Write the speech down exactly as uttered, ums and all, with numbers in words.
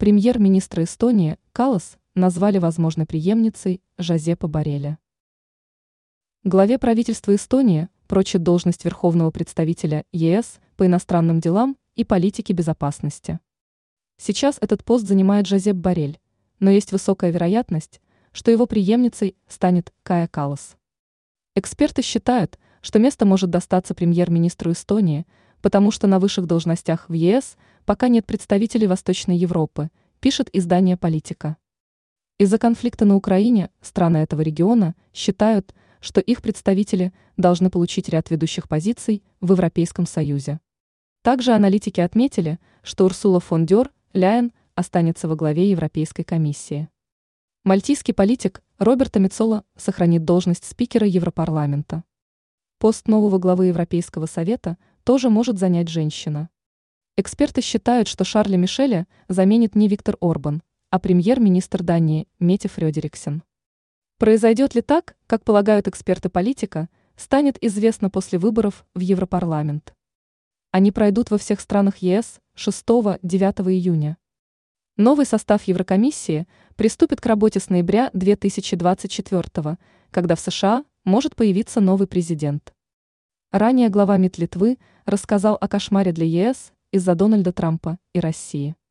Премьер-министра Эстонии Каллас назвали возможной преемницей Жозепа Борреля. Главе правительства Эстонии прочит должность верховного представителя ЕС по иностранным делам и политике безопасности. Сейчас этот пост занимает Жозеп Боррель, но есть высокая вероятность, что его преемницей станет Кая Каллас. Эксперты считают, что место может достаться премьер-министру Эстонии, потому что на высших должностях в ЕС пока нет представителей Восточной Европы, пишет издание «Политика». Из-за конфликта на Украине страны этого региона считают, что их представители должны получить ряд ведущих позиций в Европейском Союзе. Также аналитики отметили, что Урсула фон дер Ляйен останется во главе Европейской комиссии. Мальтийский политик Роберто Мецола сохранит должность спикера Европарламента. Пост нового главы Европейского совета тоже может занять женщина. Эксперты считают, что Шарля Мишеля заменит не Виктор Орбан, а премьер-министр Дании Метте Фредериксен. Произойдет ли так, как полагают эксперты политика, станет известно после выборов в Европарламент. Они пройдут во всех странах ЕС шестого-девятого июня. Новый состав Еврокомиссии приступит к работе с ноября две тысячи двадцать четвёртого, когда в США может появиться новый президент. Ранее глава МИД Литвы рассказал о кошмаре для ЕС из-за Дональда Трампа и России.